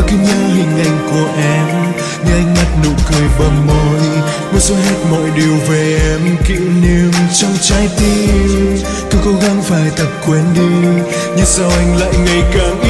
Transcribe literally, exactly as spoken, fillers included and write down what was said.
cứ nhớ hình ảnh của em, nhớ ánh mắt nụ cười bờ môi, muốn xóa hết mọi điều về em, kỷ niệm trong trái tim. Cứ cố gắng phải tập quên đi, nhưng sao anh lại ngày càng